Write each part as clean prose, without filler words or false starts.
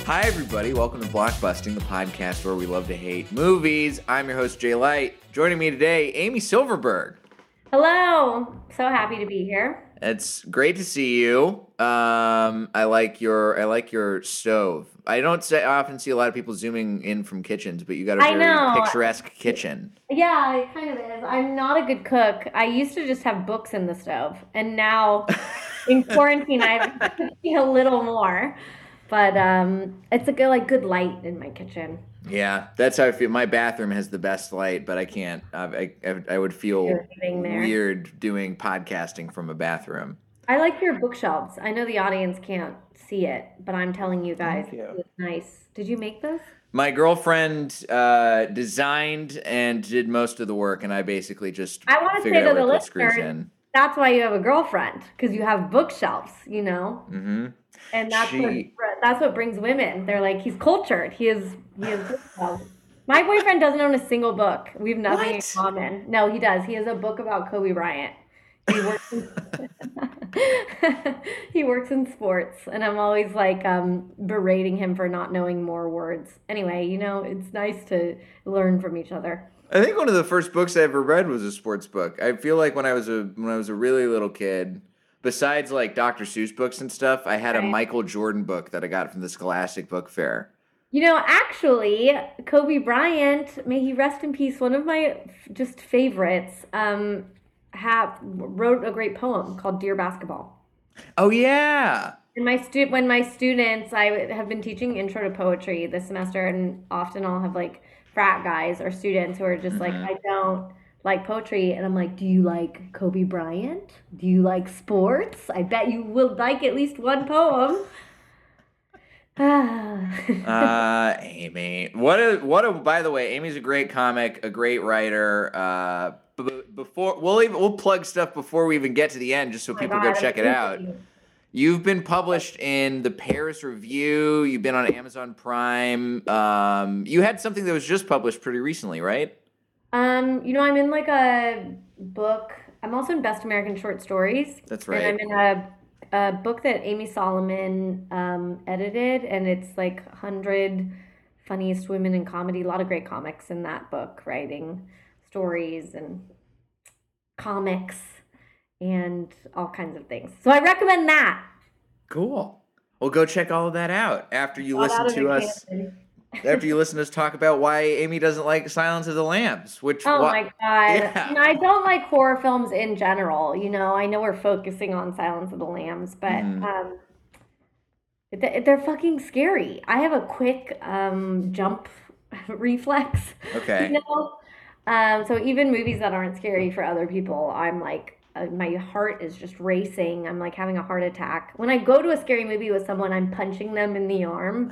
Hi, everybody. Welcome to Blockbusting, the podcast where we love to hate movies. I'm your host, Jay Light. Joining me today, Amy Silverberg. Hello. So happy to be here. It's great to see you. I like your stove. I often see a lot of people zooming in from kitchens, but you got a very picturesque kitchen. Yeah, it kind of is. I'm not a good cook. I used to just have books in the stove, and now in quarantine, I've seen a little more. But it's a good light in my kitchen. Yeah, that's how I feel. My bathroom has the best light, but I can't. I would feel weird doing podcasting from a bathroom. I like your bookshelves. I know the audience can't see it, but I'm telling you guys, it's nice. Did you make those? My girlfriend designed and did most of the work, and I basically just figured out where to put screws in. That's why you have a girlfriend, because you have bookshelves, you know? Mm-hmm. And that's what brings women. They're like, he's cultured. He has bookshelves. My boyfriend doesn't own a single book. We have nothing in common. No, he does. He has a book about Kobe Bryant. He works in, he works in sports, and I'm always like berating him for not knowing more words. Anyway, it's nice to learn from each other. I think one of the first books I ever read was a sports book. I feel like when I was a really little kid, besides like Dr. Seuss books and stuff, I had a Michael Jordan book that I got from the Scholastic Book Fair. Actually, Kobe Bryant, may he rest in peace, one of my just favorites, wrote a great poem called Dear Basketball. Oh yeah. And when my students, I have been teaching intro to poetry this semester, and often I'll have like frat guys or students who are just like, I don't like poetry, and I'm like, do you like Kobe Bryant? Do you like sports? I bet you will like at least one poem. Amy, what a by the way, Amy's a great comic, a great writer. Before we'll plug stuff before we even get to the end, just so people go check it out. You've been published in the Paris Review. You've been on Amazon Prime. You had something that was just published pretty recently, right? I'm in like a book. I'm also in Best American Short Stories. That's right. And I'm in a book that Amy Solomon edited, and it's like 100 funniest women in comedy. A lot of great comics in that book, writing stories and comics and all kinds of things. So I recommend that. Cool. Well, go check all of that out after you listen to us. After you listen to us talk about why Amy doesn't like Silence of the Lambs, my God. Yeah. I don't like horror films in general. I know we're focusing on Silence of the Lambs, but they're fucking scary. I have a quick jump reflex. Okay. So even movies that aren't scary for other people, I'm like, my heart is just racing. I'm like having a heart attack. When I go to a scary movie with someone, I'm punching them in the arm.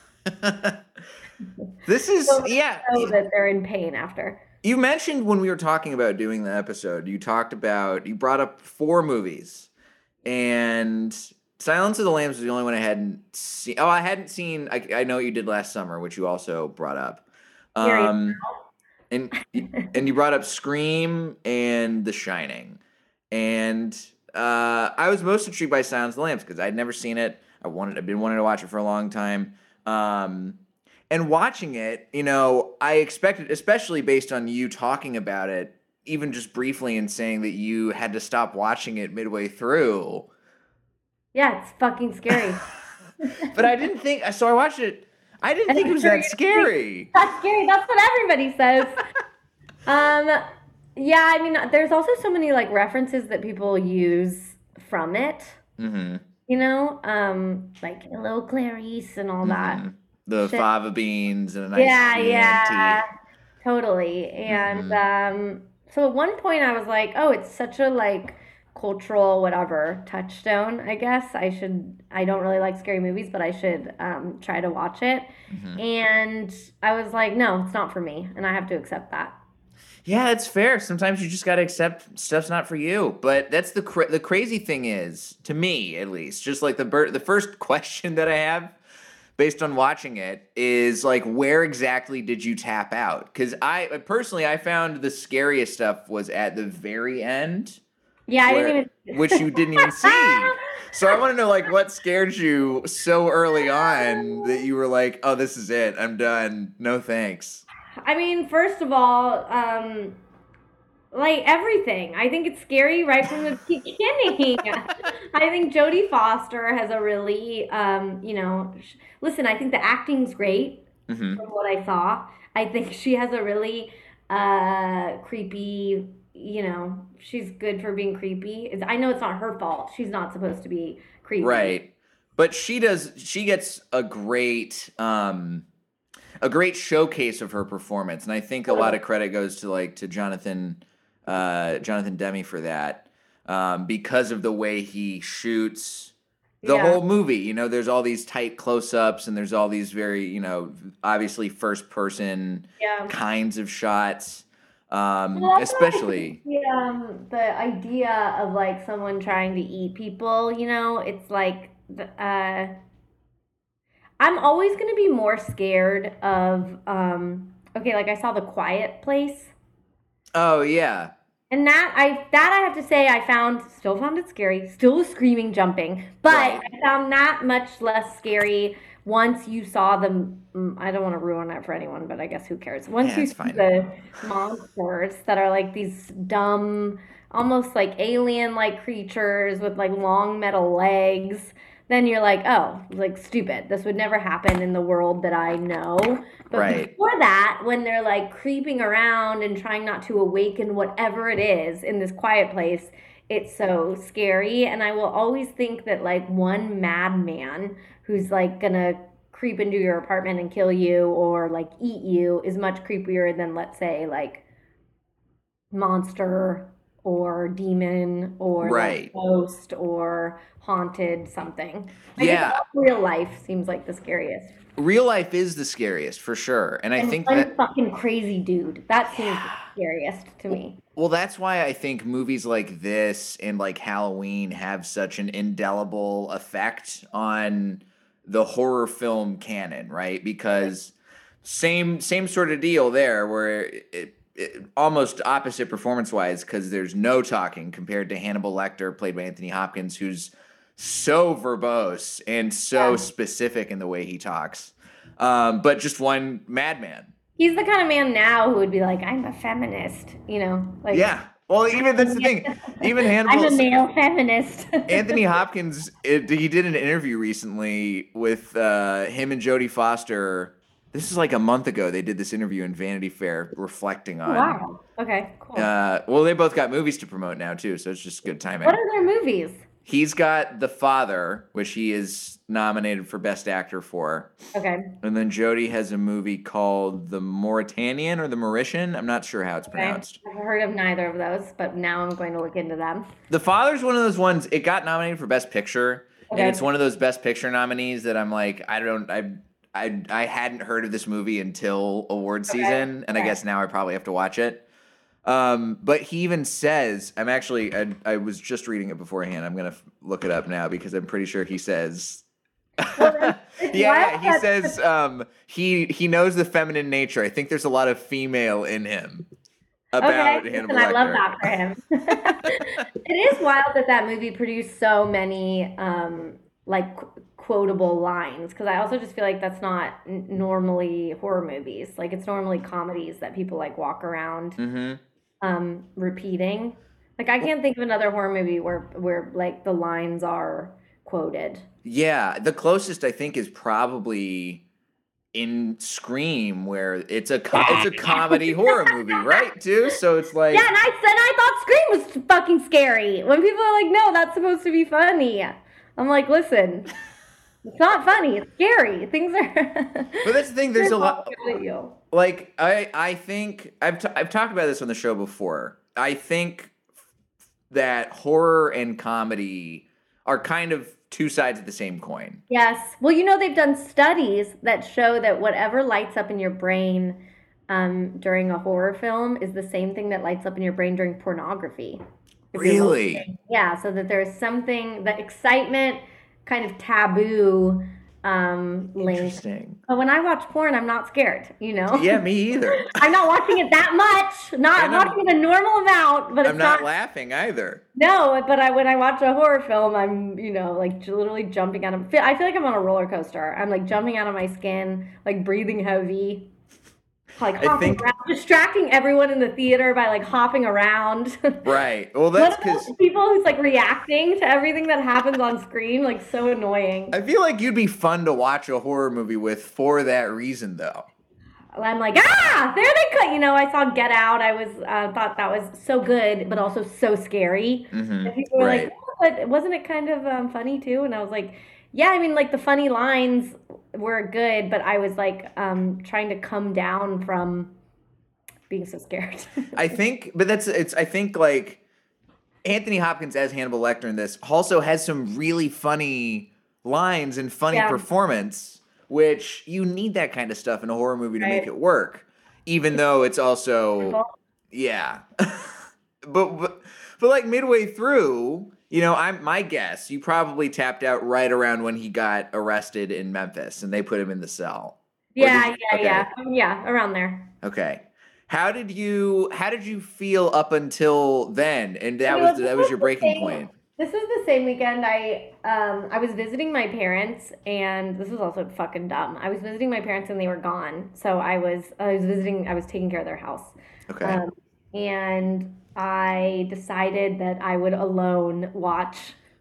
This is so that they're in pain after. You mentioned when we were talking about doing the episode, you brought up 4 movies, and Silence of the Lambs was the only one I hadn't seen. Oh, I hadn't seen. I Know What You Did Last Summer, which you also brought up. And you brought up Scream and The Shining, and I was most intrigued by Silence of the Lambs because I'd never seen it. I've been wanting to watch it for a long time. And watching it, I expected, especially based on you talking about it, even just briefly and saying that you had to stop watching it midway through. Yeah, it's fucking scary. But I didn't think, so I watched it. I didn't think it was that scary. That's scary. That's what everybody says. Yeah, there's also so many like references that people use from it. Mm-hmm. Like Hello Clarice and all that. The fava beans and a nice tea. Totally. And so at one point I was like, oh, it's such a like cultural whatever touchstone, I guess. I don't really like scary movies, but I should try to watch it. And I was like, no, it's not for me, and I have to accept that. Yeah, it's fair. Sometimes you just got to accept stuff's not for you. But that's the crazy thing is, to me at least, just like the first question that I have based on watching it is like, where exactly did you tap out? Because I found the scariest stuff was at the very end. Yeah, I where didn't even. which you didn't even see. So I want to know like what scared you so early on that you were like, "Oh, this is it. I'm done. No thanks." I mean, first of all, like everything. I think it's scary right from the beginning. I think Jodie Foster has a really, listen, I think the acting's great Hmm. from what I saw. I think she has a really creepy, she's good for being creepy. I know it's not her fault. She's not supposed to be creepy. Right. But she gets a great showcase of her performance, and I think a lot Totally. of credit goes to Jonathan Demme for that, because of the way he shoots the Yeah. whole movie. You know, there's all these tight close-ups, and there's all these very, obviously first-person Yeah. kinds of shots, Well, also, I think especially. the idea of like someone trying to eat people, it's like I'm always going to be more scared of okay, like I saw The Quiet Place. Oh yeah, And that I have to say I still found it scary, still was screaming, jumping, but I right. found that much less scary once you saw the I don't want to ruin it for anyone, but I guess who cares? Once Yeah, you it's see fine. the monsters that are like these dumb, almost like alien-like creatures with like long metal legs, then you're like, oh, like stupid. This would never happen in the world that I know. But Right. before that, when they're like creeping around and trying not to awaken whatever it is in this quiet place, it's so scary. And I will always think that like one madman who's like gonna creep into your apartment and kill you or like eat you is much creepier than, let's say, like monster or demon or like Right. ghost or haunted something. I guess Yeah. real life seems like the scariest. Real life is the scariest for sure. And I And think one that, fucking crazy dude. That seems the yeah. scariest to me. Well, that's why I think movies like this and like Halloween have such an indelible effect on the horror film canon, right? Because same sort of deal there, where almost opposite performance wise, because there's no talking compared to Hannibal Lecter, played by Anthony Hopkins, who's so verbose and so Yeah. specific in the way he talks, but just one madman. He's the kind of man now who would be like, I'm a feminist, like Yeah. Well, even that's the thing. Even I'm Hannibal, a male feminist. Anthony Hopkins, he did an interview recently with him and Jodie Foster. This is like a month ago. They did this interview in Vanity Fair, reflecting on. Wow. Okay, cool. Well, they both got movies to promote now too, so it's just good What timing. are their movies? He's got The Father, which he is nominated for Best Actor for, Okay. and then Jodie has a movie called The Mauritanian or The Mauritian. I'm not sure how it's Okay. pronounced. I've heard of neither of those, but now I'm going to look into them. The Father's one of those ones. It got nominated for Best Picture, and it's Okay. one of those Best Picture nominees that I'm like, I hadn't heard of this movie until awards Okay. season, and I Okay. guess now I probably have to watch it. But he even says, I was just reading it beforehand. I'm gonna look it up now because I'm pretty sure he says. Well, Yeah, it's yeah. wild He that says he knows the feminine nature. I think there's a lot of female in him okay, about listen, Hannibal I love Lecter. that for him. It is wild that that movie produced so many like quotable lines because I also just feel like that's not normally horror movies. Like it's normally comedies that people like walk around Hmm. repeating. Like I can't think of another horror movie where like the lines are quoted. Yeah, the closest I think is probably in Scream, where it's a comedy horror movie, right? Too. So it's Yeah, like, and I thought Scream was fucking scary. When people are like, "No, that's supposed to be funny," I'm like, "Listen, it's not funny. It's scary. Things are." but that's the thing. There's They're a not lot. good at you. Like I think I've talked about this on the show before. I think that horror and comedy are kind of two sides of the same coin. Yes. Well, they've done studies that show that whatever lights up in your brain during a horror film is the same thing that lights up in your brain during pornography. If you're Really? listening. Yeah, so that there's something, the excitement, kind of taboo link. Interesting. But when I watch porn, I'm not scared, you know? Yeah, me either. I'm not watching it that much. Not watching it a normal amount, but I'm not laughing either. No, but when I watch a horror film, I'm, like literally jumping out of. I feel like I'm on a roller coaster. I'm like jumping out of my skin, like breathing heavy, like hopping around, distracting everyone in the theater by like hopping around. Right. Well, that's because people who's like reacting to everything that happens on screen, like so annoying. I feel like you'd be fun to watch a horror movie with for that reason, though. I'm like, there they cut. I saw Get Out. I was thought that was so good, but also so scary. Mm-hmm. And people were like, but wasn't it kind of funny too? And I was like, yeah, I mean, like the funny lines were good, but I was like trying to come down from being so scared. I think like Anthony Hopkins as Hannibal Lecter in this also has some really funny lines and funny performance, which you need that kind of stuff in a horror movie to make it work, even though it's also, but like midway through, my guess, you probably tapped out right around when he got arrested in Memphis and they put him in the cell. Yeah, around there. Okay. How did you feel up until then? And that was your breaking point. This was the same weekend. I was visiting my parents, and this was also fucking dumb. I was visiting my parents, and they were gone. So I was taking care of their house. Okay. And I decided that I would alone watch.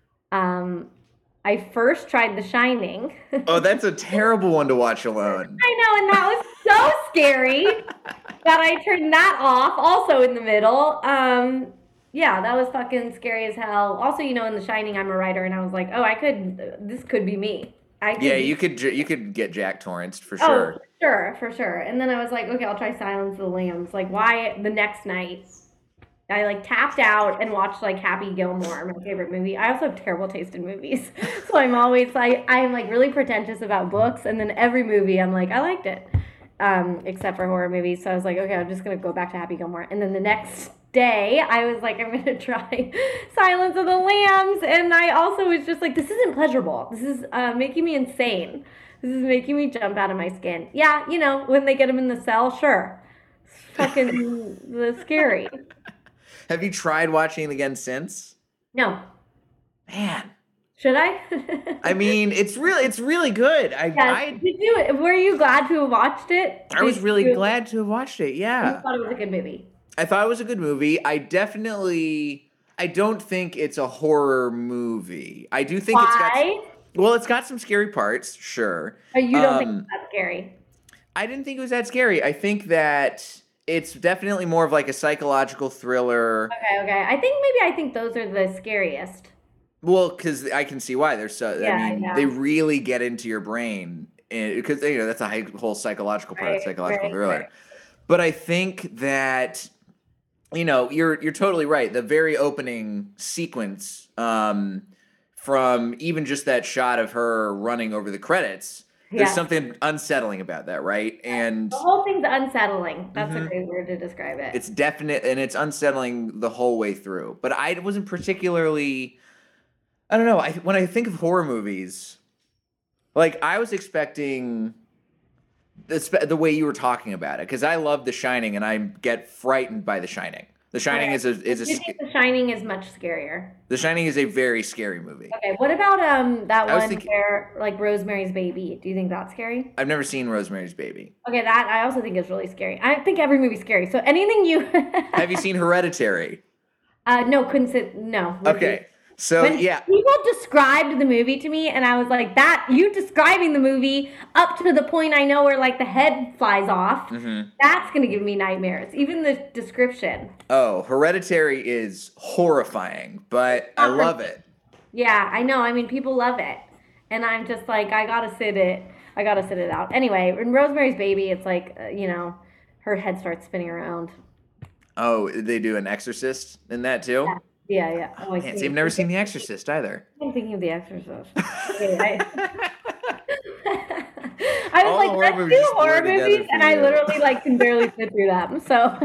I first tried The Shining. Oh, that's a terrible one to watch alone. I know, and that was so scary that I turned that off. Also in the middle. Yeah, that was fucking scary as hell. Also, in The Shining, I'm a writer, and I was like, this could be me. You could get Jack Torrance for sure. Oh, for sure. And then I was like, okay, I'll try Silence of the Lambs. Like, why the next night? I like tapped out and watched like Happy Gilmore, my favorite movie. I also have terrible taste in movies, so I'm always like, I'm like really pretentious about books, and then every movie I'm like, I liked it, except for horror movies. So I was like, okay, I'm just gonna go back to Happy Gilmore, and then the next day I was like, I'm gonna try Silence of the Lambs, and I also was just like, this isn't pleasurable. This is making me insane. This is making me jump out of my skin. Yeah, when they get him in the cell, sure, it's fucking scary. Have you tried watching it again since? No. Man. Should I? I mean, it's really good. Did you? Were you glad to have watched it? I was really glad to have watched it. Yeah. I thought it was a good movie. I thought it was a good movie. I don't think it's a horror movie. I do think it's got some scary parts, sure. Oh, you don't think it's that scary? I didn't think it was that scary. I think that it's definitely more of like a psychological thriller. Okay. I think those are the scariest. Well, because I can see why. They really get into your brain, because that's a whole psychological part of psychological thriller. Right. But I think that you're totally right. The very opening sequence, from even just that shot of her running over the credits. There's something unsettling about that, right? And the whole thing's unsettling. That's a great word to describe it. It's definite, and it's unsettling the whole way through. But I wasn't particularly, I don't know. When I think of horror movies, like I was expecting the way you were talking about it, because I love The Shining, and I get frightened by The Shining. The Shining is The Shining is much scarier. The Shining is a very scary movie. Okay, what about that one where like Rosemary's Baby? Do you think that's scary? I've never seen Rosemary's Baby. Okay, that I also think is really scary. I think every movie's scary. So anything you Have you seen Hereditary? No, couldn't sit. No. Okay. So people described the movie to me, and I was like, "That you describing the movie up to the point I know where like the head flies off. That's gonna give me nightmares. Even the description." Oh, Hereditary is horrifying, but I love it. Yeah, I know. I mean, people love it, and I'm just like, I gotta sit it out. Anyway, in Rosemary's Baby, it's like her head starts spinning around. Oh, they do an Exorcist in that too. Yeah. Oh, I can't see. I've never seen The Exorcist either. I'm thinking of The Exorcist. Okay, I was like, let's do horror movies, and I literally can barely sit through them. So,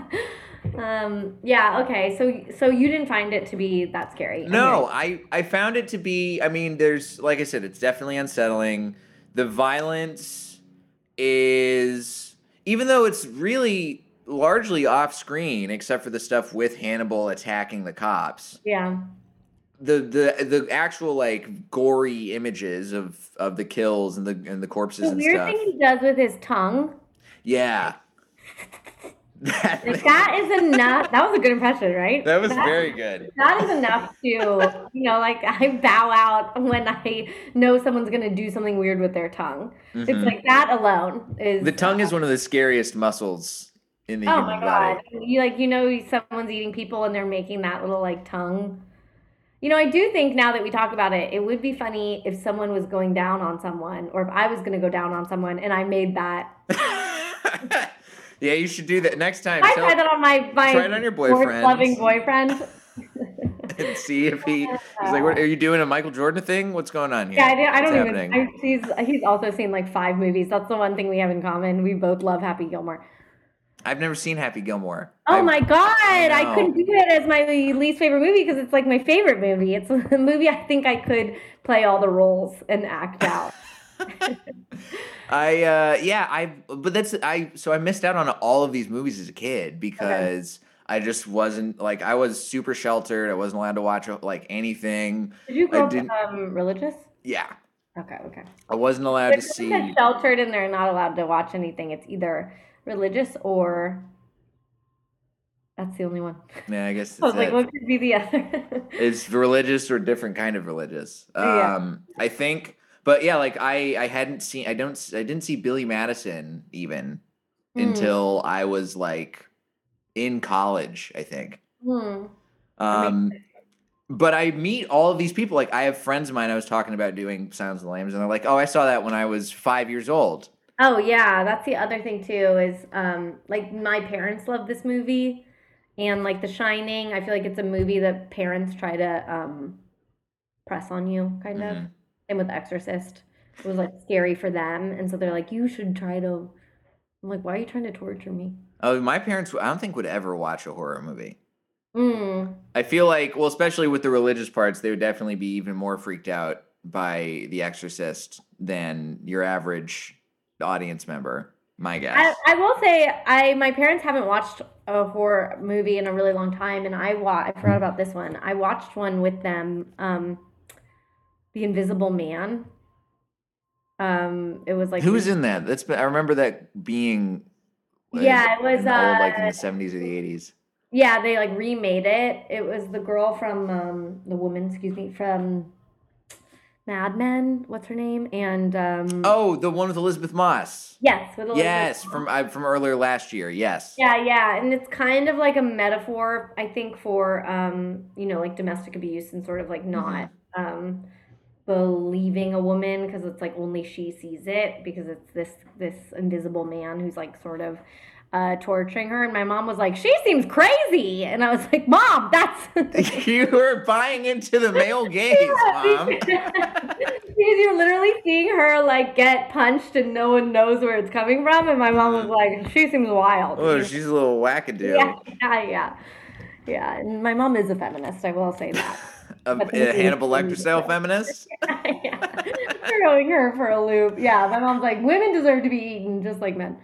okay. So you didn't find it to be that scary? No, I found it to be. I mean, there's like I said, it's definitely unsettling. The violence is, even though it's really largely off screen, except for the stuff with Hannibal attacking the cops. Yeah. The actual like gory images of the kills and the corpses The and weird stuff. thing he does with his tongue. Yeah. Like that is enough. That was a good impression, right? That was very good. That is enough to, like I bow out when I know someone's gonna do something weird with their tongue. It's like that alone is. The tongue is one of the scariest muscles in the Oh human my body. God! Someone's eating people and they're making that little like tongue. I do think now that we talk about it, it would be funny if someone was going down on someone, or if I was going to go down on someone and I made that. Yeah, you should do that next time. I tried that on my try it on your boyfriend. Loving boyfriend. And see if he's like, what, are you doing a Michael Jordan thing? What's going on here? Yeah, I don't What's even. happening? He's also seen like 5 movies. That's the one thing we have in common. We both love Happy Gilmore. I've never seen Happy Gilmore. Oh my God. I couldn't do it as my least favorite movie because it's like my favorite movie. It's a movie I think I could play all the roles and act out. So I missed out on all of these movies as a kid because I just wasn't like, I was super sheltered. I wasn't allowed to watch like anything. Did you grow up religious? Yeah. Okay. I wasn't allowed to see. They're sheltered and they're not allowed to watch anything. It's either religious or that's the only one. Yeah, I guess. I was like, what could be the other? It's religious or different kind of religious. Yeah. I think, but yeah, like I didn't see Billy Madison even until I was like in college, I think. But I meet all of these people. Like I have friends of mine. I was talking about doing Silence of the Lambs, and they're like, "Oh, I saw that when I was 5 years old." Oh yeah, that's the other thing too. Is like my parents love this movie, and like The Shining. I feel like it's a movie that parents try to press on you, kind of. And with The Exorcist, it was like scary for them, and so they're like, "You should try to." I'm like, "Why are you trying to torture me?" Oh, my parents, I don't think would ever watch a horror movie. I feel like, well, especially with the religious parts, they would definitely be even more freaked out by The Exorcist than your average audience member. My guess. I will say, my parents haven't watched a horror movie in a really long time, and I forgot about this one. I watched one with them, The Invisible Man. It was like who's in that? I remember that being. Yeah, it was like in the 70s or the 80s. Yeah, they like remade it. It was the girl from the woman, from Mad Men. What's her name? And the one with Elizabeth Moss. Yes, with Elizabeth. Yes, Moss. from earlier last year. Yes. Yeah, and it's kind of like a metaphor, I think, for like domestic abuse and sort of like not believing a woman because it's like only she sees it because it's this invisible man who's like sort of torturing her, and my mom was like, "She seems crazy," and I was like, "Mom, that's you were buying into the male gaze, Mom." Because you're literally seeing her like get punched and no one knows where it's coming from, and my mom was like, "She seems wild." Oh, she's a little wackadoo. Yeah. And my mom is a feminist. I will say that. A Hannibal Lecter style feminist. Yeah, throwing her for a loop. Yeah, my mom's like, women deserve to be eaten just like men.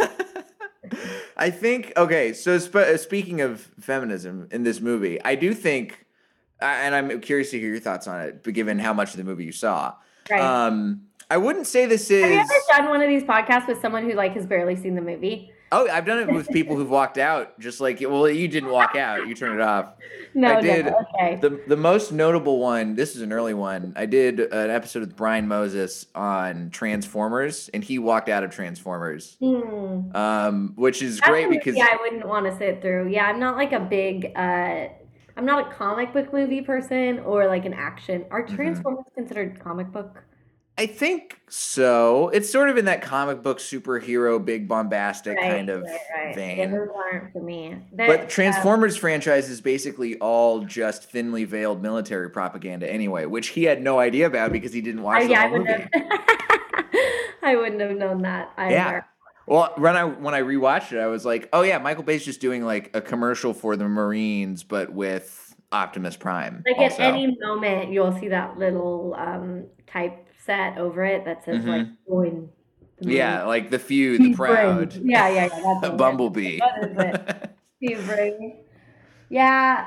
I think, okay, so speaking of feminism in this movie, I do think, and I'm curious to hear your thoughts on it, but given how much of the movie you saw. Right. I wouldn't say this is... Have you ever done one of these podcasts with someone who like has barely seen the movie? Oh, I've done it with people who've walked out, just like, well, you didn't walk out, you turned it off. No, I did. No, okay. The most notable one, this is an early one, I did an episode with Brian Moses on Transformers, and he walked out of Transformers, which is great because... Yeah, I wouldn't want to sit through. Yeah, I'm not like a big... I'm not a comic book movie person or like an action. Are Transformers considered comic book? I think so. It's sort of in that comic book superhero, big bombastic kind of vein. Yeah, those aren't for me. But Transformers franchise is basically all just thinly veiled military propaganda anyway, which he had no idea about because he didn't watch the whole movie. I wouldn't have known that either. Yeah. Well, when I rewatched it, I was like, oh yeah, Michael Bay's just doing like a commercial for the Marines, but with Optimus Prime. Like also. At any moment, you'll see that little type set over it that says like Hmm. join the movie. Yeah, like the few, the Steve Brave. proud, Yeah, that's what it is. Bumblebee. What is it? Steve Brave. Yeah,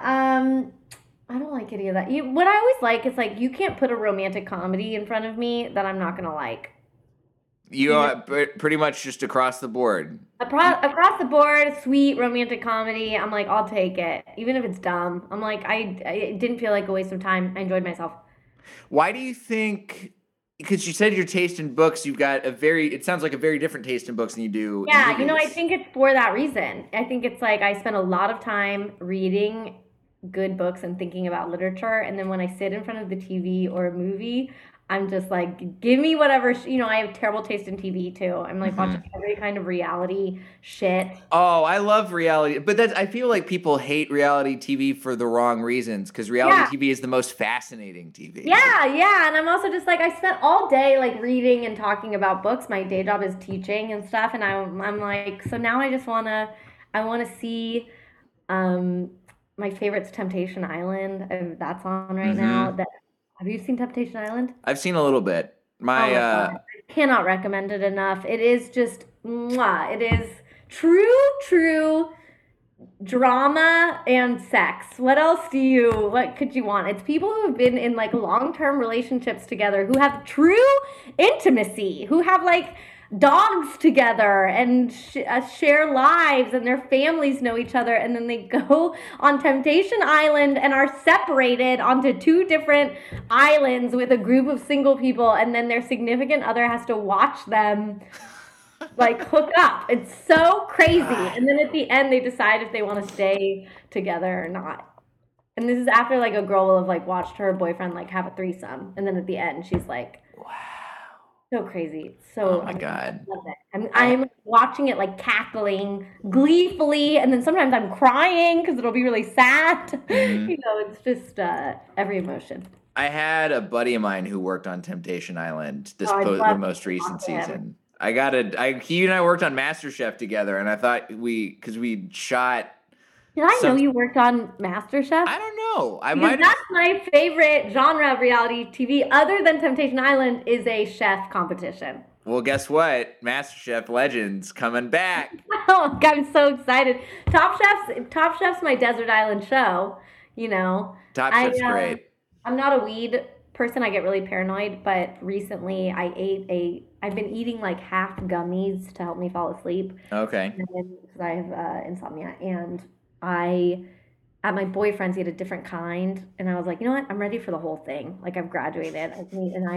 I don't like any of that. What I always like is like you can't put a romantic comedy in front of me that I'm not gonna like. You Even are pretty much just across the board. across the board, sweet romantic comedy, I'm like, I'll take it, even if it's dumb. I'm like, I it didn't feel like a waste of time. I enjoyed myself. Why do you think? Because you said your taste in books, you've got it sounds like a very different taste in books than you do in Yeah, I movies. think it's for that reason. I think it's like I spend a lot of time reading good books and thinking about literature, and then when I sit in front of the TV or a movie, I'm just like, give me whatever. I have terrible taste in TV too. I'm like watching Hmm. every kind of reality shit. Oh, I love reality, but I feel like people hate reality TV for the wrong reasons because reality Yeah, TV is the most fascinating TV. yeah, and I'm also just like I spent all day like reading and talking about books. My day job is teaching and stuff, and I'm like, so now I wanna see. Um, my favorite's Temptation Island. That's on right now. Hmm. Have you seen Temptation Island? I've seen a little bit. Oh My my God. I cannot recommend it enough. It is just mwah. It is true drama and sex. What could you want? It's people who have been in like long-term relationships together who have true intimacy, who have like dogs together and share lives and their families know each other, and then they go on Temptation Island and are separated onto two different islands with a group of single people, and then their significant other has to watch them like hook up. It's so crazy. God. And then at the end, they decide if they want to stay together or not. And this is after like a girl will have like watched her boyfriend like have a threesome, and then at the end, she's like, Wow. so crazy. Oh So my I God. love it. I'm I I'm watching it like cackling gleefully, and then sometimes I'm crying because it'll be really sad. mhm. It's just every emotion. I had a buddy of mine who worked on Temptation Island Oh, I'd the love to most recent talk to him. season. He and I worked on MasterChef together, and I thought because we shot Did I know some. you worked on MasterChef? I don't know. I Because might have. that's my favorite genre of reality TV, other than Temptation Island, is a chef competition. Well, guess what? MasterChef Legends coming back. Oh, I'm so excited! Top Chef's my desert island show. You know, Top I Chef's great. I'm not a weed person. I get really paranoid. But recently, I've been eating like half gummies to help me fall asleep, Okay. because I have insomnia, and I at my boyfriend's he had a different kind, and I was like, you know what, I'm ready for the whole thing. Like I've graduated, and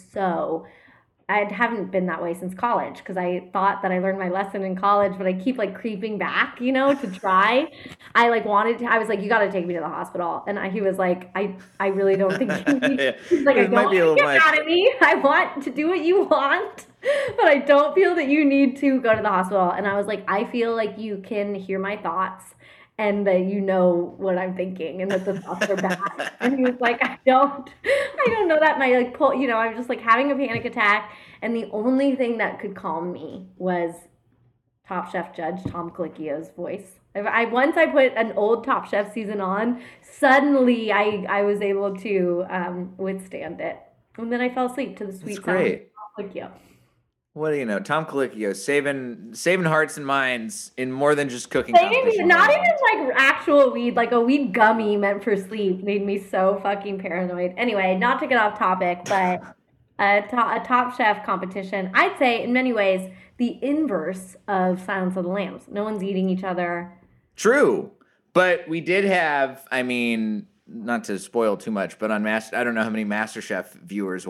I haven't been that way since college because I thought that I learned my lesson in college, but I keep like creeping back, to try. I like wanted to. I was like, you got to take me to the hospital, and he was like, I really don't think you need. Yeah, He's like, I it don't might be want a you to little get much. mad at me. I want to do what you want, but I don't feel that you need to go to the hospital. And I was like, I feel like you can hear my thoughts and that you know what I'm thinking and that the thoughts are bad. And he was like, I don't know that my like pull, I was just like having a panic attack. And the only thing that could calm me was Top Chef judge Tom Colicchio's voice. Once I put an old Top Chef season on, suddenly I was able to withstand it. And then I fell asleep to the That's sweet sound of great. Tom Colicchio. What do you know? Tom Colicchio saving hearts and minds in more than just cooking Maybe competition not land. even like actual weed, like a weed gummy meant for sleep made me so fucking paranoid. Anyway, not to get off topic, but a Top Chef competition, I'd say in many ways the inverse of Silence of the Lambs. No one's eating each other. True. But we did have, I mean, not to spoil too much, but I don't know how many MasterChef viewers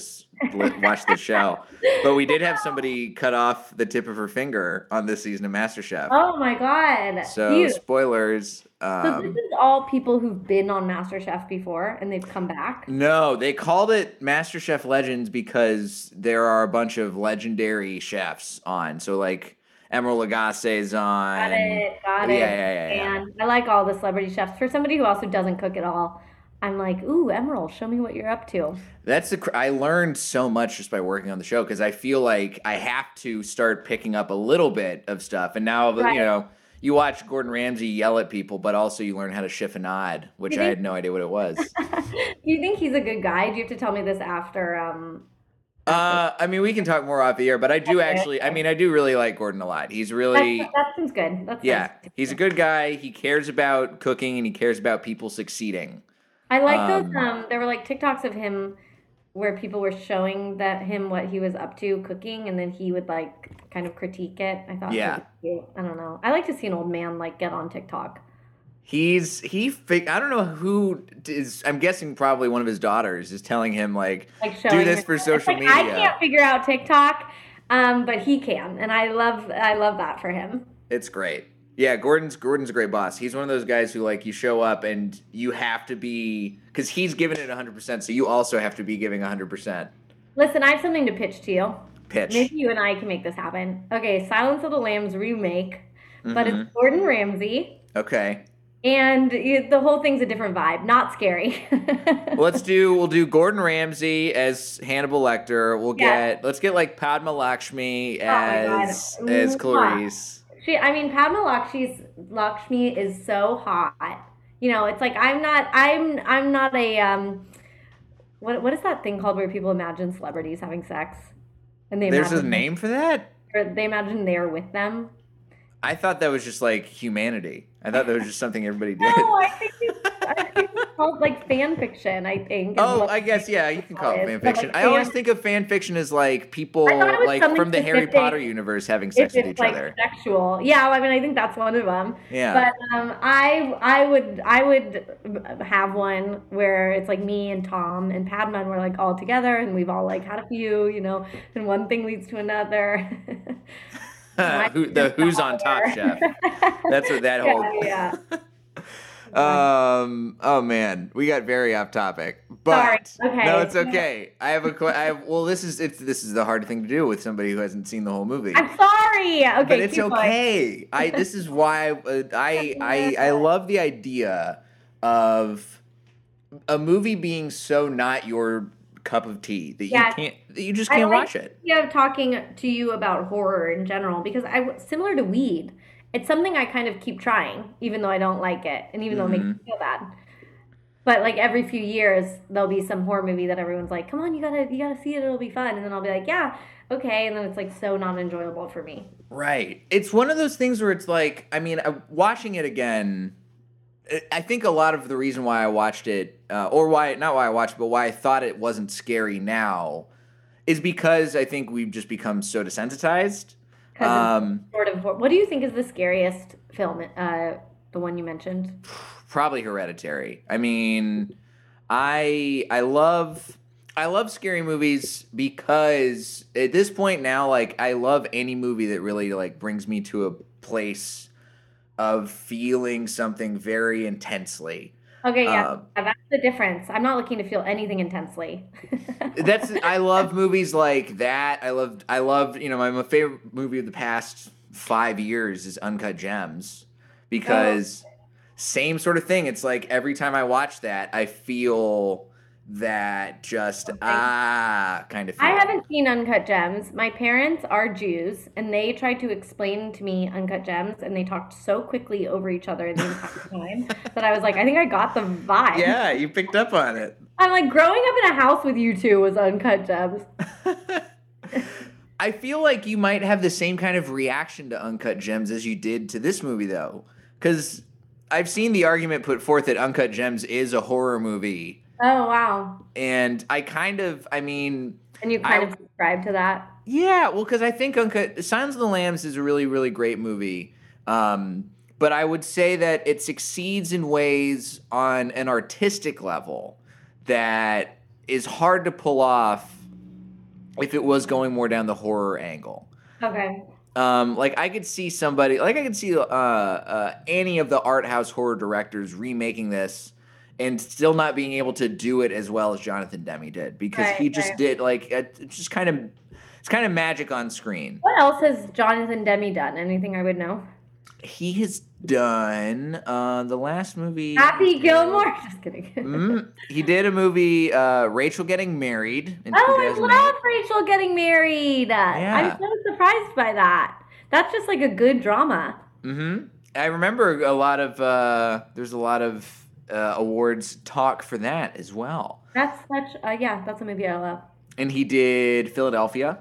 watch this show, but we did have somebody cut off the tip of her finger on this season of MasterChef. Oh my God. So Cute. spoilers. So this is all people who've been on MasterChef before and they've come back. No, they called it MasterChef Legends because there are a bunch of legendary chefs on. So like Emeril Lagasse's Got on. it. Got Yeah, it. yeah, yeah, yeah. And I like all the celebrity chefs. For somebody who also doesn't cook at all, I'm like, ooh, Emerald, show me what you're up to. I learned so much just by working on the show because I feel like I have to start picking up a little bit of stuff. And now, Right. you watch Gordon Ramsay yell at people, but also you learn how to chiffonade, which You I think had no idea what it was. you think he's a good guy? Do you have to tell me this after after. I mean, we can talk more off the air, but I do actually. I mean, I do really like Gordon a lot. He's really, That seems good. That's nice. yeah, he's a good guy. He cares about cooking and he cares about people succeeding. I like those. Um, There were like TikToks of him where people were showing that him what he was up to cooking, and then he would like kind of critique it. I thought that yeah, was cute. I don't know. I like to see an old man like get on TikTok, I don't know who is. I'm guessing probably one of his daughters is telling him like, like do showing. this for It's social like I media. can't figure out TikTok, but he can, and I love that for him. It's great. Yeah, Gordon's a great boss. He's one of those guys who like you show up and you have to be because he's giving it 100%, so you also have to be giving 100%. Listen, I have something to pitch to you. Pitch. Maybe you and I can make this happen. Okay, Silence of the Lambs remake, but Mm-hmm. it's Gordon Ramsay. Okay. And the whole thing's a different vibe, not scary. We'll do Gordon Ramsay as Hannibal Lecter. Yeah. Let's get like Padma Lakshmi Oh my God. as Mwah. Clarice. I mean, Padma Lakshmi is so hot. You know, it's like I'm not a what is that thing called where people imagine celebrities having sex and There's a name for that? or they imagine they're with them. I thought that was just like humanity. I thought that was just something everybody did. No, I think it's called like fan fiction, I think. Oh, I guess yeah, you can call it fan But, fiction. like, I always think of fan fiction as like people I thought it was like something from the Harry specific Potter universe having if sex with it's each like other. sexual. Yeah, I mean, I think that's one of them. Yeah. But I would have one where it's like me and Tom and Padma and we're like all together and we've all like had a few, you know, and one thing leads to another. Who's on Top Chef? That's what that whole. Yeah. Oh man, we got very off topic. But Sorry. Okay. no, it's okay. Well, this is the hard thing to do with somebody who hasn't seen the whole movie. I'm sorry. Okay, But it's keep going. okay. This is why I love the idea of a movie being so not your cup of tea that you just can't watch it. Yeah, talking to you about horror in general because similar to weed, it's something I kind of keep trying, even though I don't like it, and even though it makes me feel bad. But like every few years, there'll be some horror movie that everyone's like, "Come on, you gotta see it. It'll be fun." And then I'll be like, "Yeah, okay," and then it's like so not enjoyable for me. Right. It's one of those things where it's like, I mean, watching it again. I think a lot of the reason why I watched it, or not why I watched it, but why I thought it wasn't scary now, is because I think we've just become so desensitized. Sort of. What do you think is the scariest film? The one you mentioned. Probably Hereditary. I mean, I love scary movies because at this point now, like I love any movie that really like brings me to a place of feeling something very intensely. Okay, yeah, that's the difference. I'm not looking to feel anything intensely. I love movies like that. I love, you know, my favorite movie of the past 5 years is Uncut Gems because same sort of thing. It's like every time I watch that, I feel that just kind of I feeling. haven't seen Uncut Gems. My parents are Jews, and they tried to explain to me Uncut Gems, and they talked so quickly over each other the entire time that I was like, I think I got the vibe. Yeah, you picked up on it. I'm like, growing up in a house with you two was Uncut Gems. I feel like you might have the same kind of reaction to Uncut Gems as you did to this movie, though. Because I've seen the argument put forth that Uncut Gems is a horror movie. Oh, wow. And I mean... And you kind of subscribe to that? Yeah, well, because I think Silence of the Lambs is a really, really great movie. But I would say that it succeeds in ways on an artistic level that is hard to pull off if it was going more down the horror angle. Okay. Like I could see any of the art house horror directors remaking this and still not being able to do it as well as Jonathan Demme did because he just did like it's kind of magic on screen. What else has Jonathan Demme done? Anything I would know? He has done the last movie. Happy Gilmore. Just kidding. He did a movie, Rachel Getting Married in I 2008. love Rachel Getting Married. I'm so surprised by that. That's just like a good drama. Mm-hmm. I remember there's a lot of awards talk for that as well. That's a movie I love. and he did Philadelphia.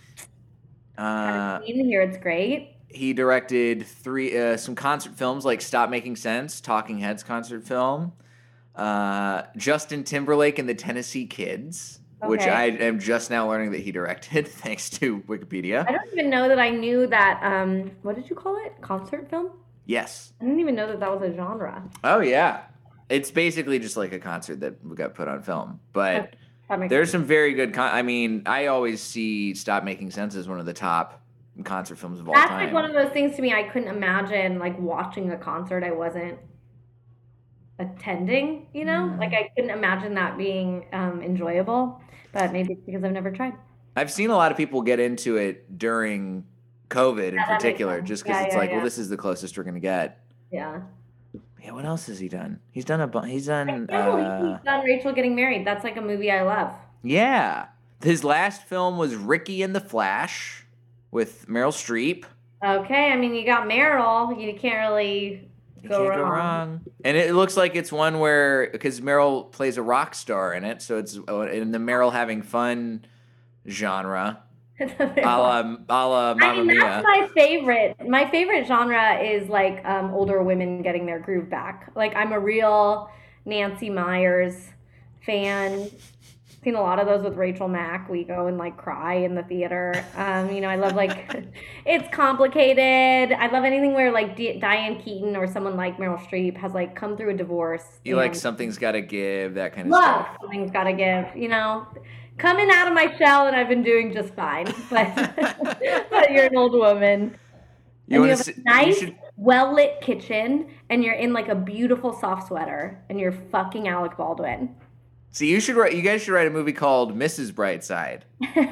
I've seen here. It's great. He directed some concert films like Stop Making Sense, Talking Heads concert film, Justin Timberlake and the Tennessee Kids, which I am just now learning that he directed, thanks to Wikipedia. I don't even know that I knew that, what did you call it? Concert film? Yes. I didn't even know that that was a genre. Oh, yeah. It's basically just like a concert that got put on film. But there's some very good... I always see Stop Making Sense as one of the top concert films of all time. That's like one of those things to me. I couldn't imagine like watching a concert I wasn't attending, you know? Like I couldn't imagine that being enjoyable, but maybe it's because I've never tried. I've seen a lot of people get into it during COVID in particular, just because it's well, this is the closest we're going to get. Yeah. Yeah, what else has he done? He's done he's done Rachel Getting Married. That's like a movie I love. Yeah. His last film was Ricky and the Flash with Meryl Streep. Okay, I mean, you got Meryl. You can't really go wrong. And it looks like it's one where, because Meryl plays a rock star in it, so it's in the Meryl having fun genre. A la Mamma Mia. That's my favorite. My favorite genre is like older women getting their groove back. Like I'm a real Nancy Meyers fan. Seen a lot of those with Rachel Mack. We go and like cry in the theater. I love like it's complicated. I love anything where like Diane Keaton or someone like Meryl Streep has like come through a divorce. You like Something's Gotta Give, that kind of stuff. Something's Gotta Give. Coming out of my shell, and I've been doing just fine. But you're an old woman. You have a nice, well-lit kitchen, and you're in like a beautiful soft sweater, and you're fucking Alec Baldwin. So you guys should write a movie called Mrs. Brightside.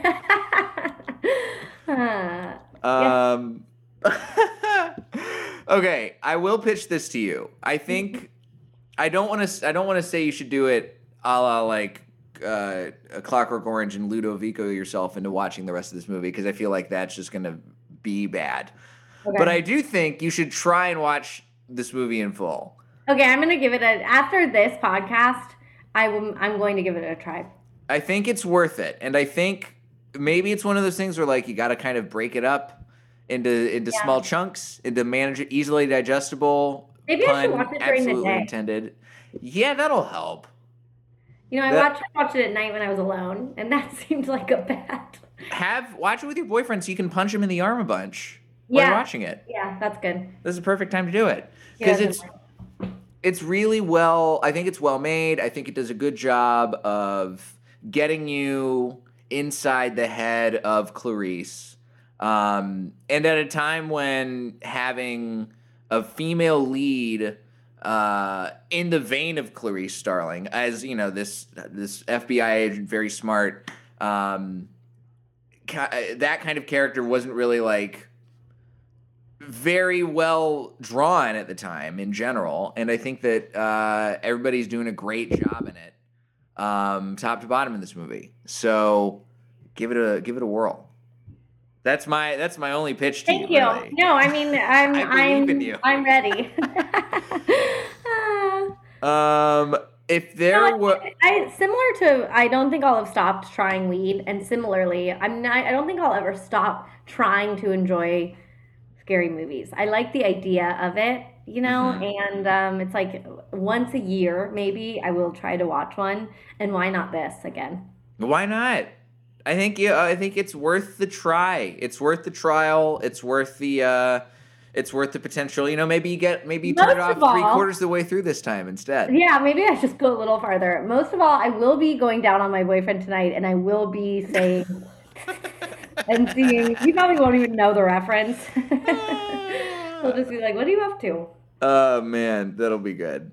Okay, I will pitch this to you. I think I don't want to say you should do it a la like A Clockwork Orange and Ludovico yourself into watching the rest of this movie, because I feel like that's just going to be bad. Okay. But I do think you should try and watch this movie in full. Okay, I'm going to give it after this podcast, I'm going to give it a try. I think it's worth it. And I think maybe it's one of those things where like you got to kind of break it up into small chunks, into easily digestible. Maybe I should watch it during the day. Intended. Yeah, that'll help. I watched it at night when I was alone, and that seemed like a bad. Watch it with your boyfriend so you can punch him in the arm a bunch while you're watching it. Yeah, that's good. This is the perfect time to do it, because it's really I think it's well made. I think it does a good job of getting you inside the head of Clarice, and at a time when having a female lead. In the vein of Clarice Starling, as this FBI agent, very smart. That kind of character wasn't really like very well drawn at the time in general, and I think that everybody's doing a great job in it, top to bottom in this movie. So give it a whirl. That's my only pitch to you. Thank you. Really. No, I mean I believe in you. I'm ready. If there were, similar to, I don't think I'll have stopped trying weed, and similarly, I don't think I'll ever stop trying to enjoy scary movies. I like the idea of it, and it's like once a year maybe I will try to watch one, and why not this again? Why not? I think it's worth the try. It's worth the trial. It's worth the potential. Maybe you turn it off 3/4 of the way through this time instead. Yeah, maybe I just go a little farther. Most of all, I will be going down on my boyfriend tonight, and I will be saying and seeing. He probably won't even know the reference. He'll just be like, "What are you up to?" Oh man, that'll be good.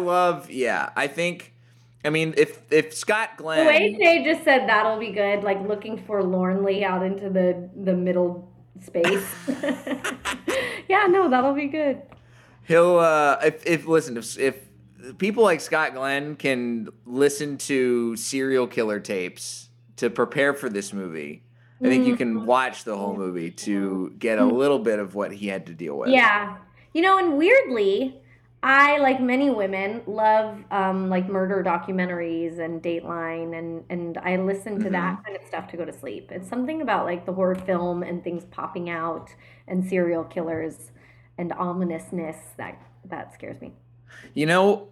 I mean, if Scott Glenn... The way Jay just said that'll be good, like looking forlornly out into the middle space. Yeah, no, that'll be good. He'll, if people like Scott Glenn can listen to serial killer tapes to prepare for this movie, I think you can watch the whole movie to get a little bit of what he had to deal with. Yeah. And weirdly... I, like many women, love like murder documentaries and Dateline, and I listen to Hmm. that kind of stuff to go to sleep. It's something about like the horror film and things popping out and serial killers and ominousness that scares me. You know,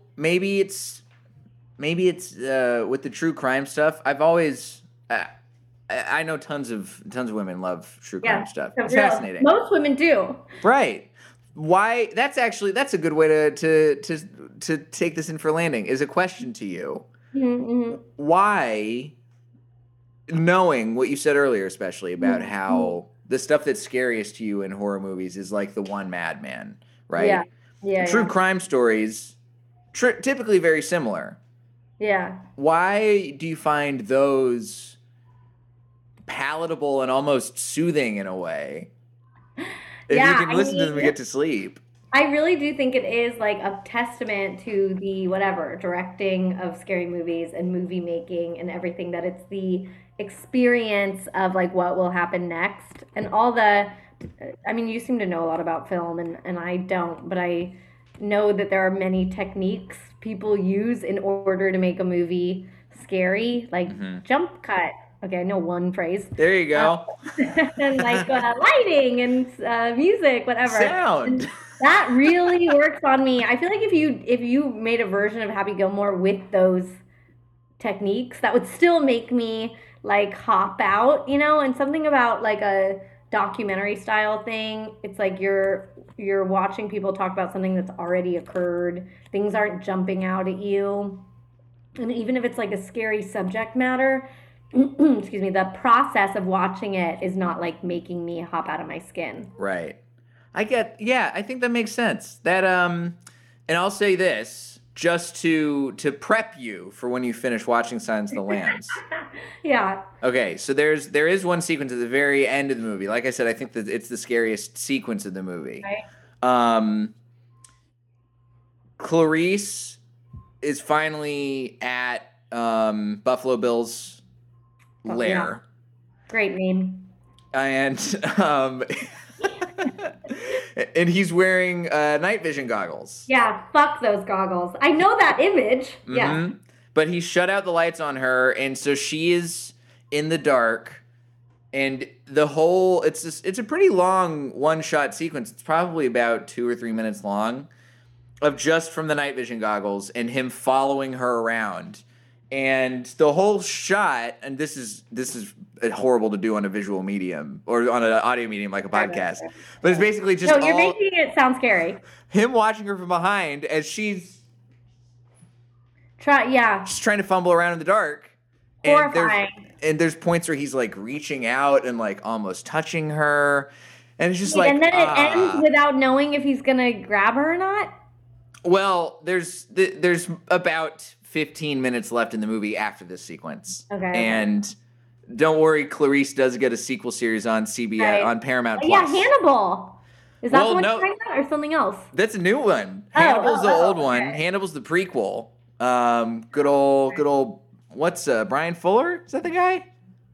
maybe it's with the true crime stuff. I've always I know tons of women love true crime Yeah, stuff. so It's real. fascinating. Most women do. Right. Why that's a good way to take this in for landing is a question to you. Mm-hmm, Why, knowing what you said earlier, especially about mm-hmm. how the stuff that's scariest to you in horror movies is like the one madman, Yeah, right? yeah, True yeah, crime stories typically very similar. yeah. Why do you find those palatable and almost soothing in a way if you Yeah, can I listen to them and mean, get to sleep? I really do think it is like a testament to the whatever directing of scary movies and movie making and everything, that it's the experience of like what will happen next and all the. I mean, you seem to know a lot about film, and I don't, but I know that there are many techniques people use in order to make a movie scary, like Hmm. jump cut. Okay, I know one phrase. There you Uh, go. and like lighting and music, whatever. Sound. And that really works on me. I feel like if you made a version of Happy Gilmore with those techniques, that would still make me like hop out, and something about like a documentary style thing. It's like you're watching people talk about something that's already occurred. Things aren't jumping out at you. And even if it's like a scary subject matter, excuse me, the process of watching it is not like making me hop out of my skin. Right. Yeah, I think that makes sense. And I'll say this just to prep you for when you finish watching Silence of the Lambs. Yeah. Okay, so there is one sequence at the very end of the movie. Like I said, I think that it's the scariest sequence of the movie. Right. Um, Clarice is finally at Buffalo Bill's Oh, yeah. lair, Great name. and and he's wearing night vision goggles. Yeah. Fuck those goggles. I know that image. Yes. Hmm. But he shut out the lights on her, and so she is in the dark. And it's a pretty long one shot sequence. It's probably about 2 or 3 minutes long of just from the night vision goggles and him following her around. And the whole shot, and this is horrible to do on a visual medium or on an audio medium like a podcast, but it's basically just No, you're all making it sound scary. him watching her from behind as she's Try. Yeah. just trying to fumble around in the dark. And Horrifying. there's points where he's like reaching out and like almost touching her, and it's just like And then it ends without knowing if he's gonna grab her or not. well, there's about 15 minutes left in the movie after this sequence, Okay. and don't worry, Clarice does get a sequel series on CBS Right. on Paramount Yeah, Plus. Hannibal. Is that Well, the one no. you're talking about, or something else? That's a new one. Oh, Hannibal's the old okay. one. Hannibal's the prequel. Good old. What's Brian Fuller? Is that the guy?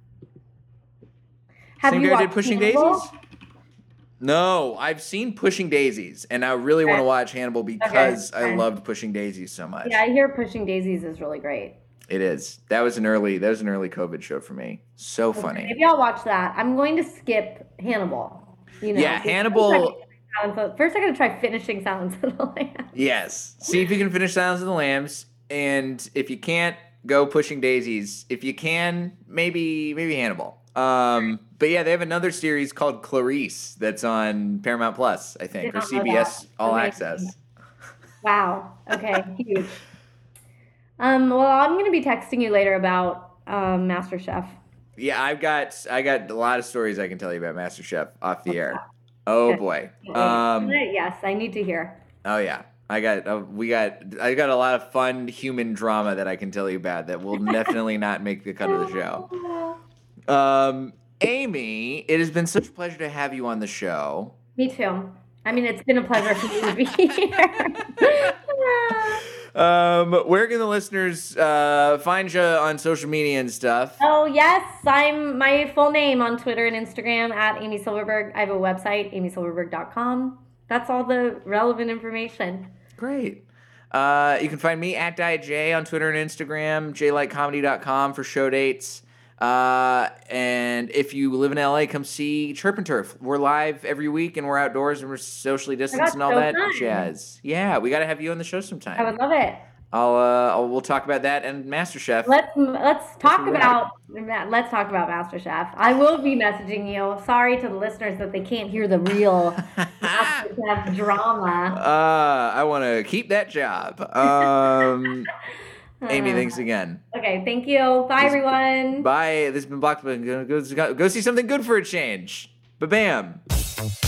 Have Same you guy who watched did Pushing Hannibal? Daisies? No, I've seen Pushing Daisies, and I really want to Okay. watch Hannibal because I fine. loved Pushing Daisies so much. Yeah, I hear Pushing Daisies is really great. It is. That was an early COVID show for me. So funny. Maybe I'll watch that. I'm going to skip Hannibal. Yeah, Hannibal. First, I gotta try finishing Silence of the Lambs. Yes. See if you can finish Silence of the Lambs, and if you can't, go Pushing Daisies. If you can, maybe Hannibal. But yeah, they have another series called Clarice that's on Paramount Plus, I think, or Did not know CBS that. All Amazing. Access. Wow. Okay. Huge. Well, I'm gonna be texting you later about MasterChef. Yeah, I got a lot of stories I can tell you about MasterChef off the air. Oh boy. Yes, I need to hear. Oh yeah. I got a lot of fun human drama that I can tell you about that will definitely not make the cut of the show. Amy, it has been such a pleasure to have you on the show. Me too. I mean, it's been a pleasure for you to be here. Where can the listeners find you on social media and stuff? Oh, yes. I'm my full name on Twitter and Instagram at Amy Silverberg. I have a website, amysilverberg.com. That's all the relevant information. Great. You can find me at Diet J on Twitter and Instagram, jlightcomedy.com for show dates. And if you live in LA, come see Chirp and Turf. We're live every week and we're outdoors and we're socially distanced and all that jazz. Yeah, we got to have you on the show sometime. I would love it. We'll talk about that and MasterChef. Let's talk about MasterChef. I will be messaging you. Sorry to the listeners that they can't hear the real MasterChef drama. I want to keep that job. Amy, thanks again. Okay, thank you. Bye, everyone. Bye. This has been Blocked. Go see something good for a change. Ba-bam.